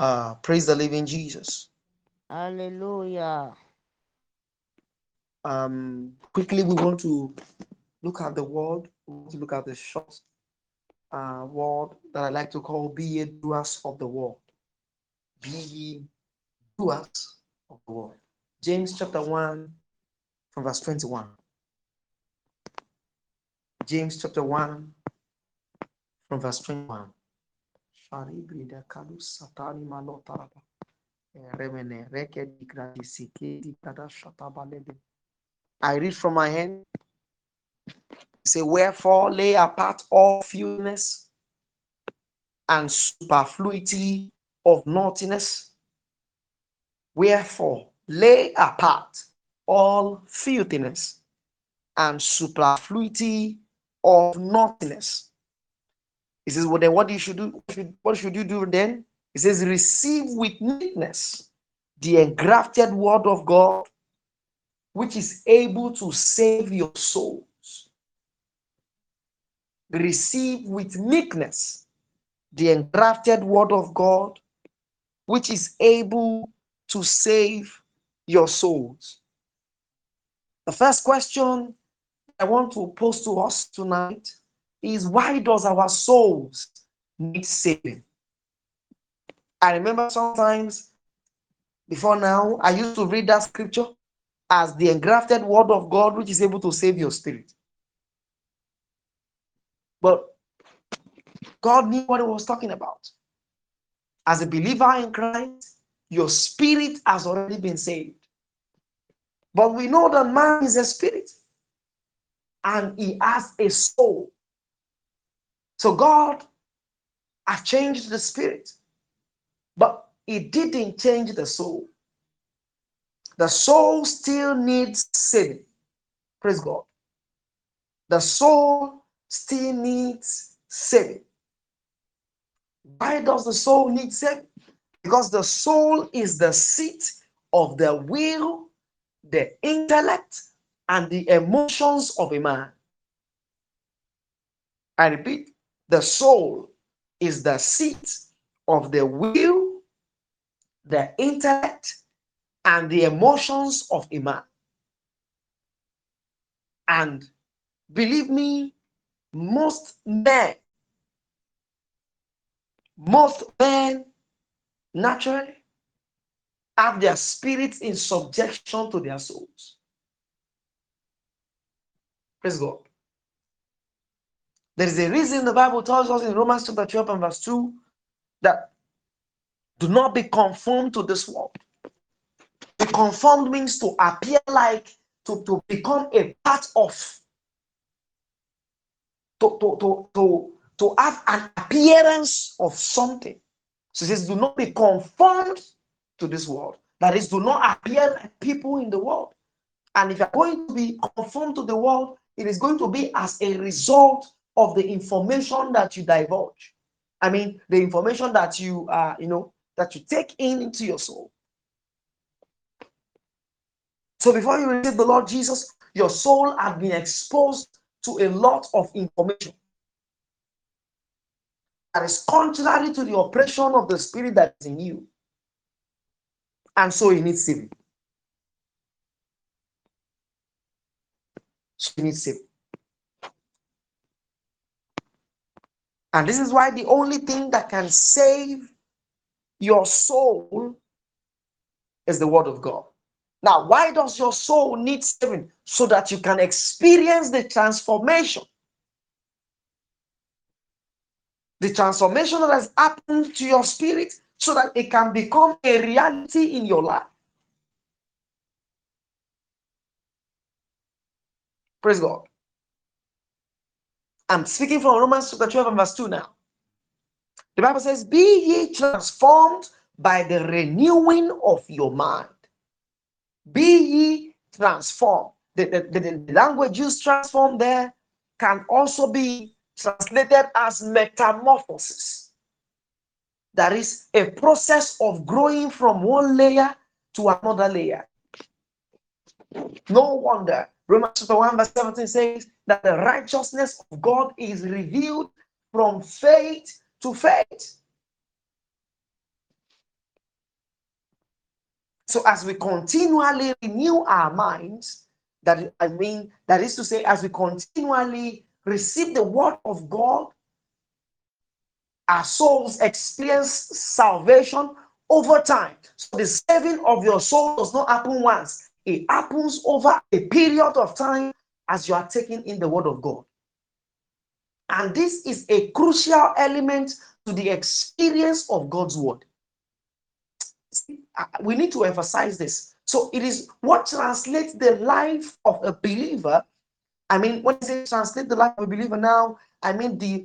Praise the living Jesus. Hallelujah. Quickly, we want to look at the word. We want to look at the short word that I like to call be ye doers of the word. Be ye doers of the word. James chapter 1 from verse 21. James chapter 1 from verse 21. I read from my hand. Say, wherefore lay apart all filthiness and superfluity of naughtiness. Wherefore lay apart all filthiness and superfluity of naughtiness. He says, well, then what you should do? What should you do then? He says, receive with meekness the engrafted word of God, which is able to save your souls. Receive with meekness the engrafted word of God, which is able to save your souls. The first question I want to pose to us tonight is, why does our souls need saving? I remember sometimes before now, I used to read that scripture as the engrafted word of God, which is able to save your spirit. But God knew what he was talking about. As a believer in Christ, your spirit has already been saved. But we know that man is a spirit and he has a soul. So God has changed the spirit, but he didn't change the soul. The soul still needs saving. Praise God. The soul still needs saving. Why does the soul need saving? Because the soul is the seat of the will, the intellect, and the emotions of a man. I repeat, the soul is the seat of the will, the intellect, and the emotions of a man. And believe me, most men naturally have their spirits in subjection to their souls. Praise God. There is a reason the Bible tells us in Romans chapter 12 and verse 2 that do not be conformed to this world. Be conformed means to appear like, to become a part of, to have an appearance of something. So it says, do not be conformed to this world. That is, do not appear like people in the world. And if you're going to be conformed to the world, it is going to be as a result of the information that you divulge. I mean, the information that you that you take into your soul. So before you receive the Lord Jesus, your soul has been exposed to a lot of information that is contrary to the operation of the spirit that is in you. And so you need saving. So you need saving. And this is why the only thing that can save your soul is the word of God. Now, why does your soul need saving? So that you can experience the transformation. The transformation that has happened to your spirit, so that it can become a reality in your life. Praise God. I'm speaking from Romans chapter 12 and verse 2 now. The Bible says, be ye transformed by the renewing of your mind. Be ye transformed. The language used transformed there can also be translated as metamorphosis. That is a process of growing from one layer to another layer. No wonder Romans chapter 1 verse 17 says that the righteousness of God is revealed from faith to faith. So as we continually renew our minds, that is to say, as we continually receive the word of God, our souls experience salvation over time. So the saving of your soul does not happen once. It happens over a period of time as you are taking in the word of God. And this is a crucial element to the experience of God's word. We need to emphasize this. So it is what translates the life of a believer. I mean, when I say translate the life of a believer now, I mean the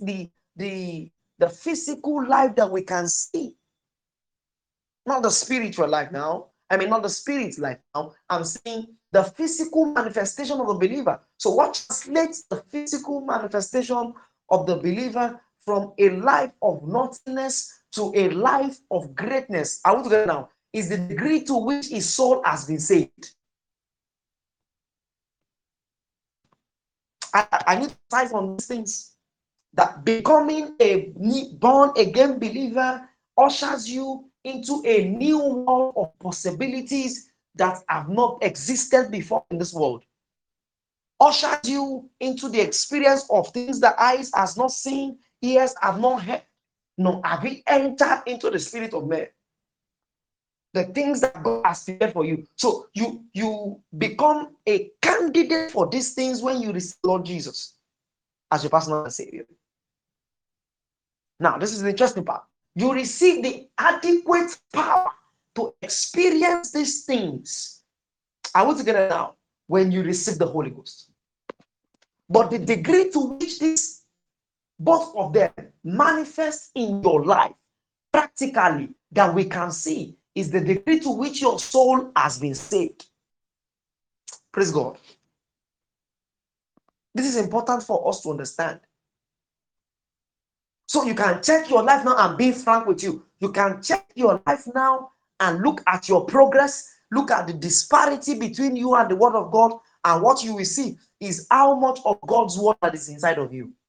physical life that we can see, not the spiritual life now. I mean, not the spirit life now. I'm saying the physical manifestation of a believer. So, what translates the physical manifestation of the believer from a life of nothingness to a life of greatness? I want to get now is the degree to which his soul has been saved. I need to size on these things. That becoming a born again believer ushers you into a new world of possibilities that have not existed before in this world. Ushers you into the experience of things that eyes has not seen, ears have not heard, nor have we entered into the spirit of man. The things that God has prepared for you. So you become a candidate for these things when you receive Lord Jesus as your personal Savior. Now, this is the interesting part. You receive the adequate power to experience these things. I want to get it now when you receive the Holy Ghost. But the degree to which this, both of them, manifest in your life practically that we can see is the degree to which your soul has been saved. Praise God. This is important for us to understand. So you can check your life now and be frank with you. You can check your life now and look at your progress, look at the disparity between you and the word of God, and what you will see is how much of God's word that is inside of you.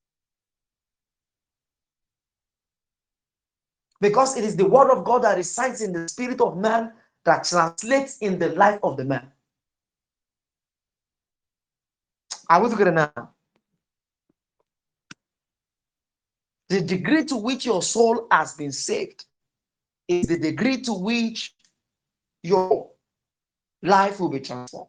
Because it is the word of God that resides in the spirit of man that translates in the life of the man. Are we together now? The degree to which your soul has been saved is the degree to which your life will be transformed.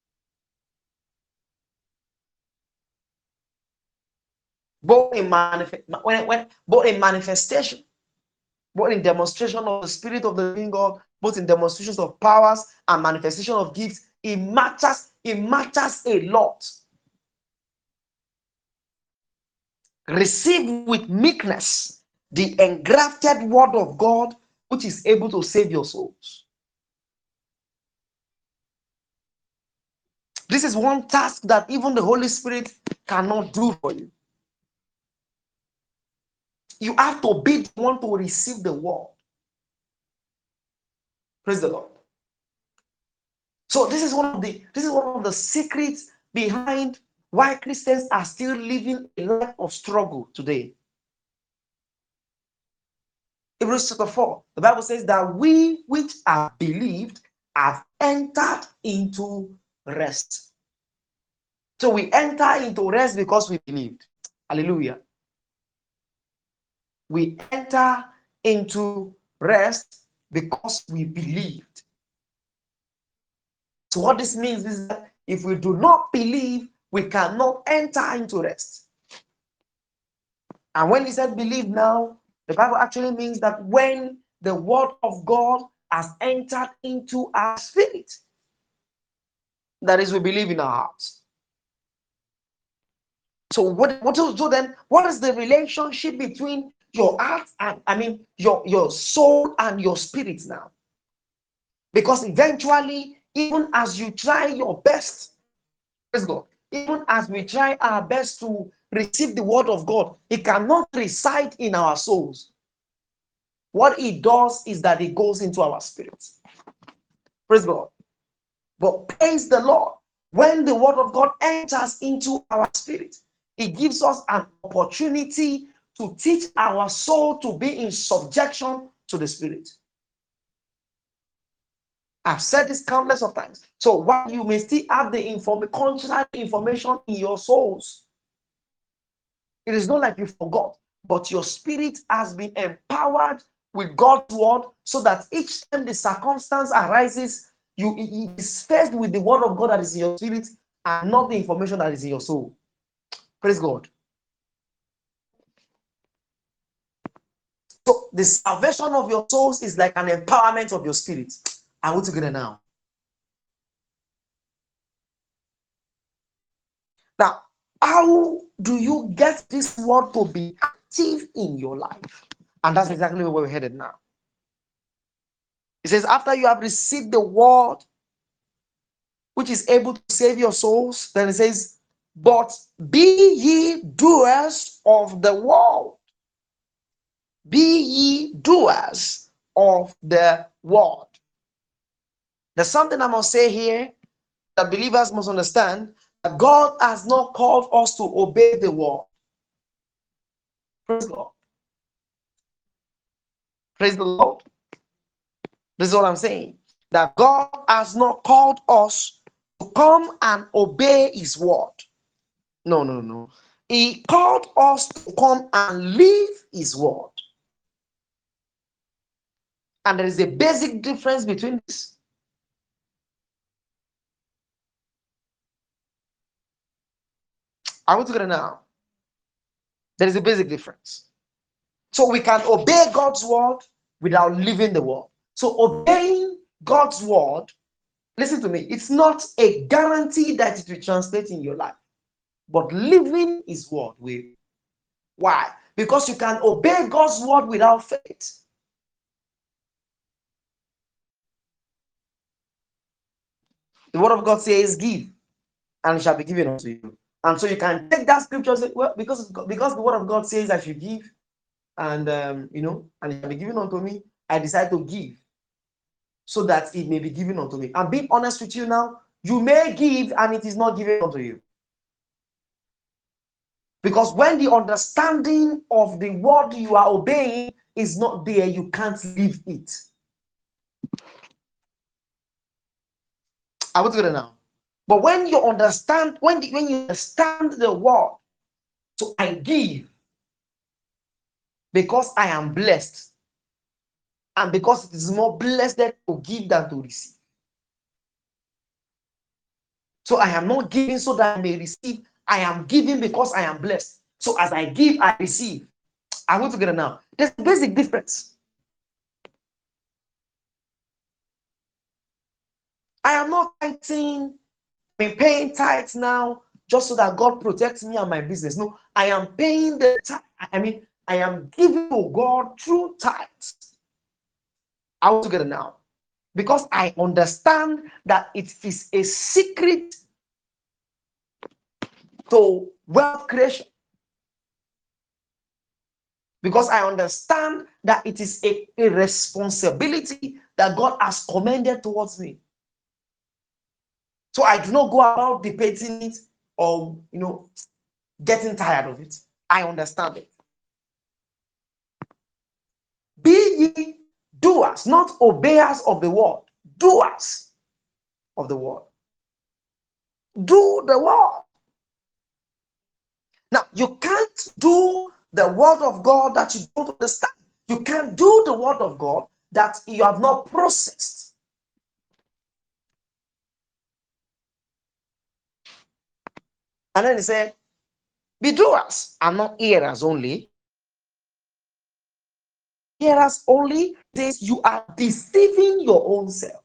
Both in manifestation, both in demonstration of the Spirit of the living God, both in demonstrations of powers and manifestation of gifts, it matters a lot. Receive with meekness the engrafted word of God, which is able to save your souls. This is one task that even the Holy Spirit cannot do for you. You have to be the one to receive the word. Praise the Lord. So this is one of the secrets behind why Christians are still living a life of struggle today. Hebrews chapter 4, the Bible says that we which have believed have entered into rest. So we enter into rest because we believed. Hallelujah. We enter into rest because we believed. So what this means is that if we do not believe, we cannot enter into rest. And when he said believe now, the Bible actually means that when the word of God has entered into our spirit, that is, we believe in our hearts. So what is the relationship between your heart and your soul and your spirit now? Because eventually, even as you try your best, praise God, even as we try our best to receive the word of God, it cannot reside in our souls. What it does is that it goes into our spirits. Praise God. But praise the Lord, when the word of God enters into our spirit, it gives us an opportunity to teach our soul to be in subjection to the spirit. I've said this countless of times. So while you may still have the contrary information in your souls, it is not like you forgot, but your spirit has been empowered with God's word, so that each time the circumstance arises, it is faced with the word of God that is in your spirit and not the information that is in your soul. Praise God. So the salvation of your souls is like an empowerment of your spirit. I want to get it now. Now, how do you get this word to be active in your life? And that's exactly where we're headed now. It says, after you have received the word, which is able to save your souls, then it says, but be ye doers of the word. Be ye doers of the word. There's something I must say here that believers must understand, that God has not called us to obey the word. Praise God. Praise the Lord. This is what I'm saying. That God has not called us to come and obey his word. No, no, no. He called us to come and live his word. And there is a basic difference between this. I want to get it now. There is a basic difference. So we can obey God's word without living the word. So obeying God's word, listen to me, it's not a guarantee that it will translate in your life. But living his word will. Why? Because you can obey God's word without faith. The word of God says, give, and it shall be given unto you. And so you can take that scripture and say, well, because the word of God says I should give, and and it shall be given unto me, I decide to give, so that it may be given unto me. I'm being honest with you now. You may give and it is not given unto you. Because when the understanding of the word you are obeying is not there, you can't live it. I want to get it now. But when you understand, when you understand the word, so I give because I am blessed, and because it is more blessed to give than to receive. So I am not giving so that I may receive. I am giving because I am blessed. So as I give, I receive. I want to get it now. There's a basic difference. I am not tithing, paying tithes now just so that God protects me and my business. No, I am paying the tithe. I am giving to God through tithes. I want to get it now. Because I understand that it is a secret to wealth creation. Because I understand that it is a responsibility that God has commended towards me. So I do not go about debating it or getting tired of it. I understand it. Be ye doers, not obeyers of the word, doers of the word. Do the word. Now, you can't do the word of God that you don't understand. You can't do the word of God that you have not processed. And then he said, be doers and not hearers only. Hearers only says you are deceiving your own self.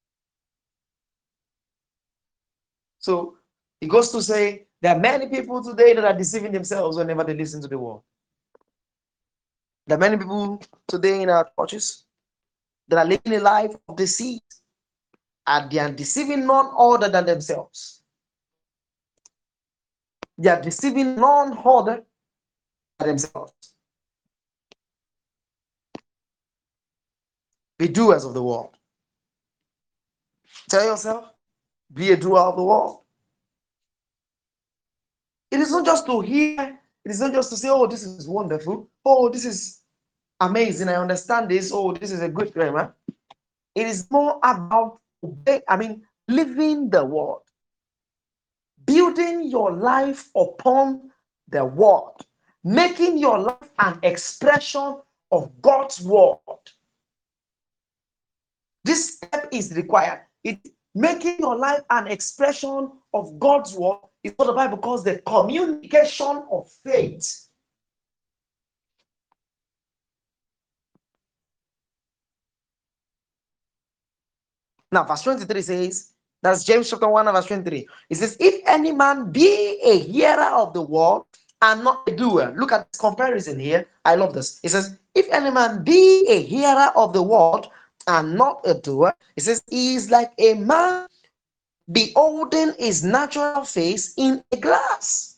So he goes to say, there are many people today that are deceiving themselves whenever they listen to the word. There are many people today in our churches that are living a life of deceit, and they are deceiving none other than themselves. They are deceiving none other than themselves. Be doers of the word. Tell yourself, be a doer of the word. It is not just to hear, it is not just to say, oh, this is wonderful. Oh, this is amazing. I understand this. Oh, this is a good grammar. It is more about living the word, building your life upon the word, making your life an expression of God's word. This step is required. Making your life an expression of God's word is what the Bible calls the communication of faith. Now, verse 23 says, that's James chapter 1 verse 23. It says, if any man be a hearer of the word and not a doer. Look at this comparison here. I love this. It says, if any man be a hearer of the word and not a doer, it says, he is like a man beholding his natural face in a glass.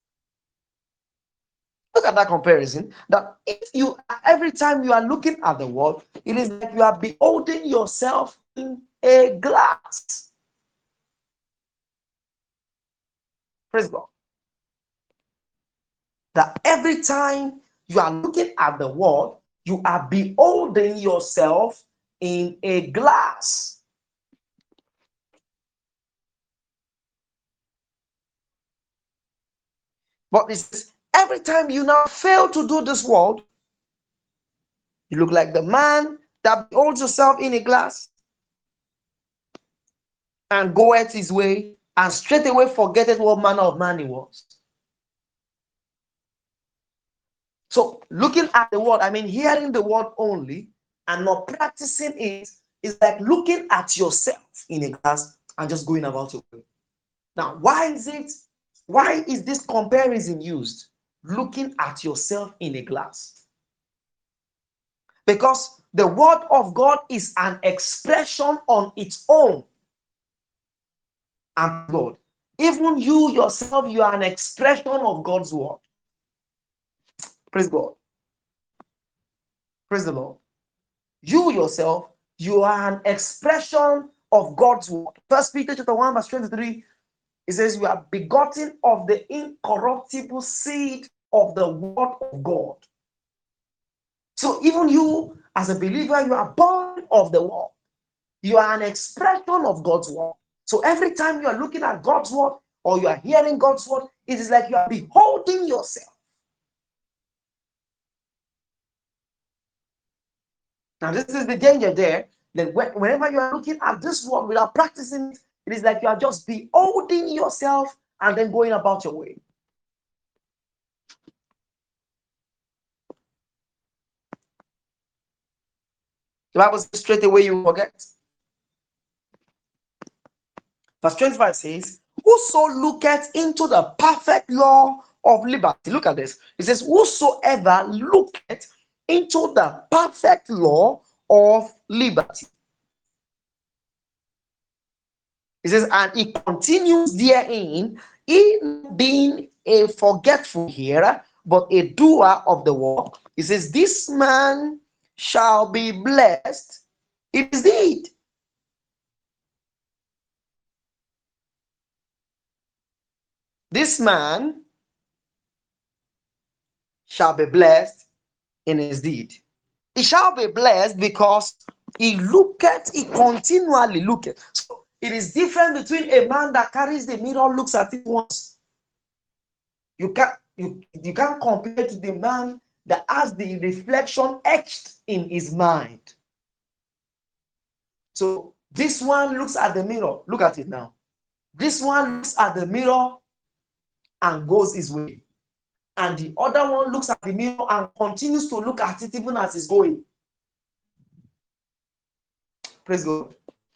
Look at that comparison. That if you, every time you are looking at the world, it is like you are beholding yourself in a glass. Praise God. That every time you are looking at the world, you are beholding yourself in a glass. But it's every time you now fail to do this world, you look like the man that beholds yourself in a glass and goeth his way and straightway forgetteth what manner of man he was. So looking at the word, hearing the word only and not practicing it is like looking at yourself in a glass and just going about your way. Now, why is this comparison used? Looking at yourself in a glass. Because the word of God is an expression on its own. And God, even you yourself, you are an expression of God's word. Praise God. Praise the Lord. You yourself, you are an expression of God's word. First Peter chapter 1 verse 23, it says, you are begotten of the incorruptible seed of the word of God. So even you, as a believer, you are born of the word. You are an expression of God's word. So every time you are looking at God's word or you are hearing God's word, it is like you are beholding yourself. Now, this is the danger there. That whenever you are looking at this word without practicing it, it is like you are just beholding yourself and then going about your way. The Bible says straight away you forget. Verse 25 says, whoso looketh into the perfect law of liberty. Look at this. It says, whosoever looketh into the perfect law of liberty. It says, and he continues therein, in being a forgetful hearer, but a doer of the work. It says, this man shall be blessed in his deed. This man shall be blessed in his deed. He shall be blessed because he continually looketh. So it is different between a man that carries the mirror, looks at it once. You can't compare to the man that has the reflection etched in his mind. So this one looks at the mirror. Look at it now. This one looks at the mirror and goes his way. And the other one looks at the mirror and continues to look at it even as he's going. Praise God.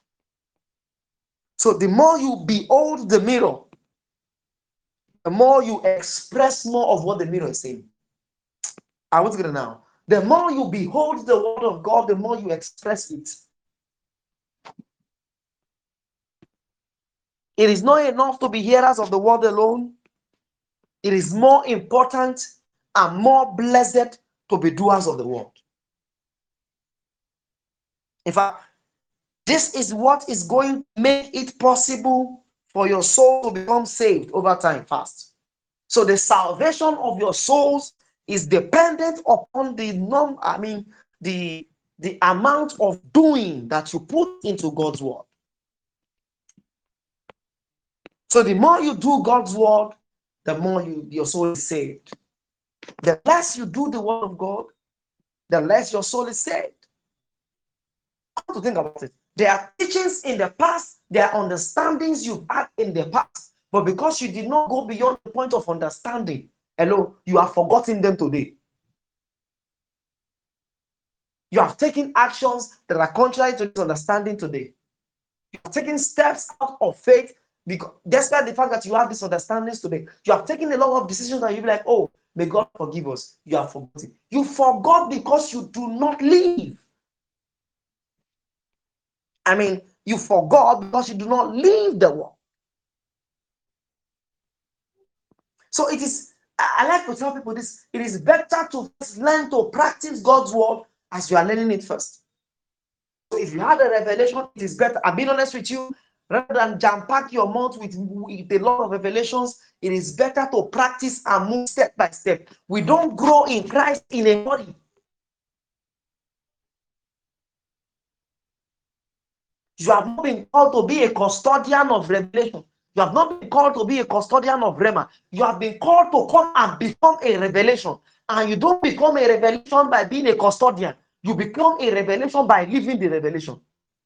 So the more you behold the mirror, the more you express more of what the mirror is saying. I want to get it now. The more you behold the word of God, the more you express it. It is not enough to be hearers of the word alone. It is more important and more blessed to be doers of the word. In fact, this is what is going to make it possible for your soul to become saved over time fast. So the salvation of your souls is dependent upon the amount of doing that you put into God's word. So the more you do God's word, the more your soul is saved. The less you do the word of God, the less your soul is saved. Come to think about it. There are teachings in the past, there are understandings you've had in the past, but because you did not go beyond the point of understanding, hello, you have forgotten them today. You have taken actions that are contrary to this understanding today. You have taken steps out of faith because, despite the fact that you have these understandings today, you have taken a lot of decisions that you'll be like, oh, may God forgive us. You have forgotten. You forgot because you do not live. I mean, you forgot because you do not live the word. So it is, I like to tell people this, it is better to learn to practice God's word as you are learning it first. So if you had a revelation, it is better. I'm being honest with you, rather than jam-pack your mouth with a lot of revelations, it is better to practice and move step by step. We don't grow in Christ in a hurry. You have not been called to be a custodian of revelation. You have not been called to be a custodian of Rhema. You have been called to come and become a revelation. And you don't become a revelation by being a custodian. You become a revelation by living the revelation.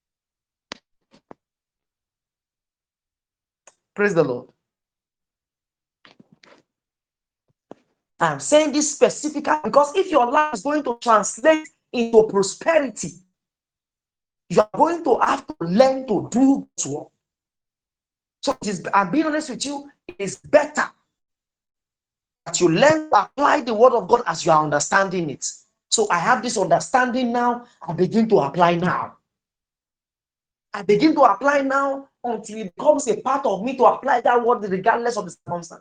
Praise the Lord. I'm saying this specifically because if your life is going to translate into prosperity, you are going to have to learn to do God's work. So I'm being honest with you, it is better that you learn to apply the word of God as you are understanding it. So I have this understanding now, I begin to apply now. I begin to apply now until it becomes a part of me to apply that word regardless of the circumstance.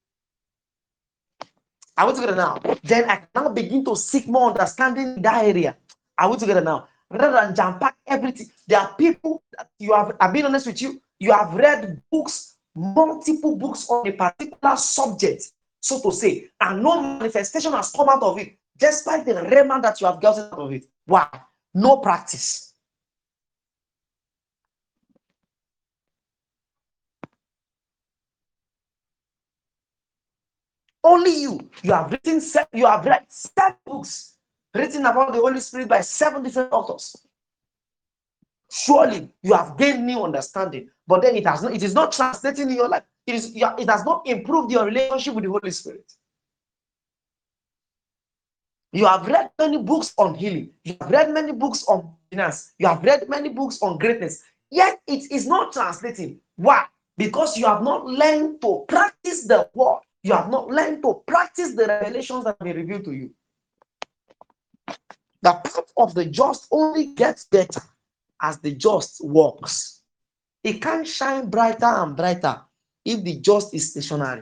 Are we together now? Then I can now begin to seek more understanding in that area. Are we together now? Rather than jam pack everything, there are people that you have, I've been honest with you, you have read books, multiple books on a particular subject, so to say, and no manifestation has come out of it, despite the rhema that you have gotten out of it. Why? No practice. Only you have written, you have read 7 books written about the Holy Spirit by 7 different authors. Surely you have gained new understanding, but then it is not translating in your life. It has not improved your relationship with the Holy Spirit. You have read many books on healing. You have read many books on finance. You have read many books on greatness. Yet it is not translating. Why? Because you have not learned to practice the word. You have not learned to practice the revelations that have been revealed to you. The path of the just only gets better as the just walks. It can't shine brighter and brighter if the just is stationary.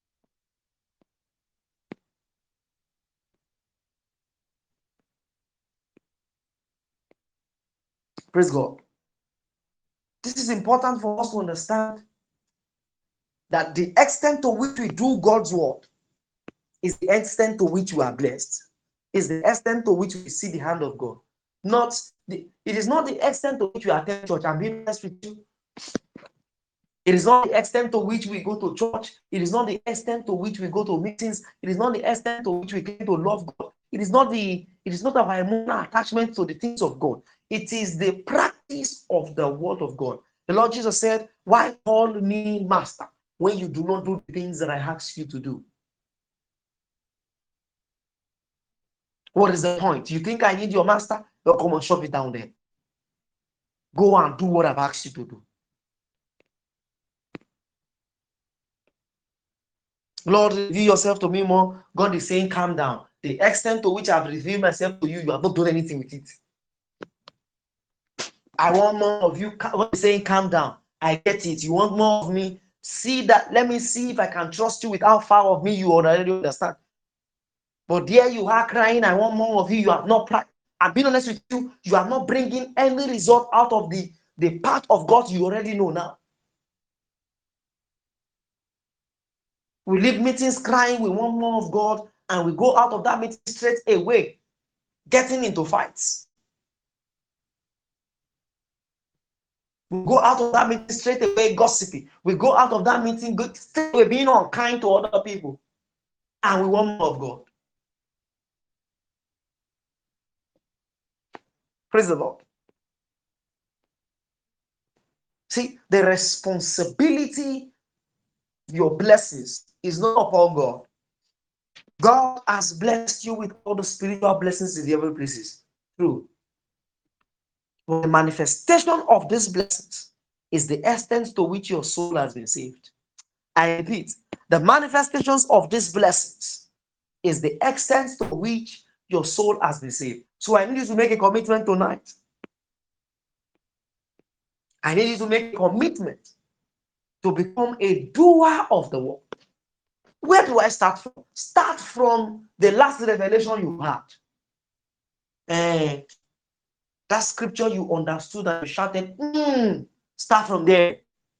Praise God. This is important for us to understand that the extent to which we do God's word is the extent to which we are blessed, is the extent to which we see the hand of God. It is not the extent to which we attend church. I'm being honest with you. It is not the extent to which we go to church. It is not the extent to which we go to meetings. It is not the extent to which we claim to love God. It is not our emotional attachment to the things of God. It is the practice of the word of God. The Lord Jesus said, "Why call me master when you do not do the things that I ask you to do?" What is the point? You think I need your master? Well, come and shove it down there. Go and do what I've asked you to do. Lord, reveal yourself to me more. God is saying, calm down. The extent to which I've revealed myself to you, you have not done anything with it. I want more of you. God is saying, calm down. I get it. You want more of me. See that. Let me see if I can trust you with how far of me you already understand. But there you are crying, I want more of you. You have not practiced. I'm being honest with you. You are not bringing any result out of the part of God you already know now. We leave meetings crying, we want more of God, and we go out of that meeting straight away, getting into fights. We go out of that meeting straight away gossiping. We go out of that meeting straight away being unkind to other people. And we want more of God. Praise the Lord. See, the responsibility of your blessings is not upon God. God has blessed you with all the spiritual blessings in the heavenly places. True. But the manifestation of these blessings is the extent to which your soul has been saved. I repeat, the manifestations of these blessings is the extent to which your soul has been saved. So I need you to make a commitment tonight. I need you to make a commitment to become a doer of the word. Where do I start from? Start from the last revelation you had. And that scripture you understood and you shouted, start from there.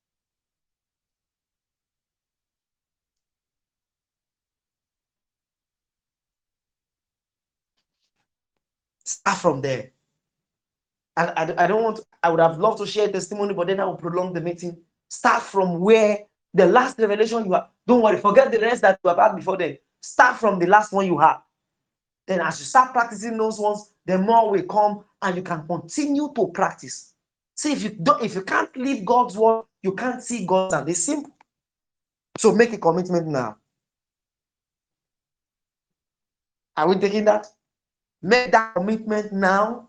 Start from there. And I don't want, I would have loved to share testimony, but then I will prolong the meeting. Start from where the last revelation you have. Don't worry, forget the rest that you have had before then. Start from the last one you had. Then as you start practicing those ones, the more will come and you can continue to practice. See, if you can't leave God's word, you can't see God's hand. It's simple. So make a commitment now. Are we taking that? Make that commitment now.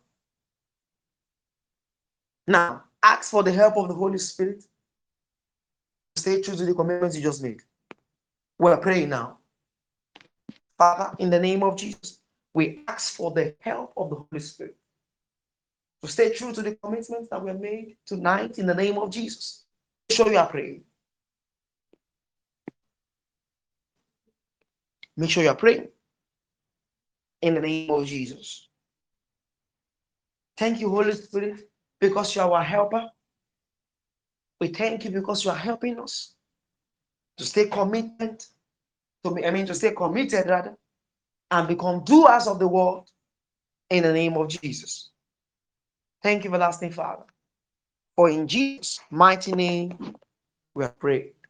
Now, ask for the help of the Holy Spirit. Stay true to the commitments you just made. We're praying now. Father, in the name of Jesus, we ask for the help of the Holy Spirit to stay true to the commitments that were made tonight in the name of Jesus. Make sure you are praying. Make sure you are praying in the name of Jesus. Thank you, Holy Spirit, because you are our helper. We thank you because you are helping us to stay committed, to stay committed rather, and become doers of the word in the name of Jesus. Thank you, everlasting Father. For in Jesus' mighty name we are praying.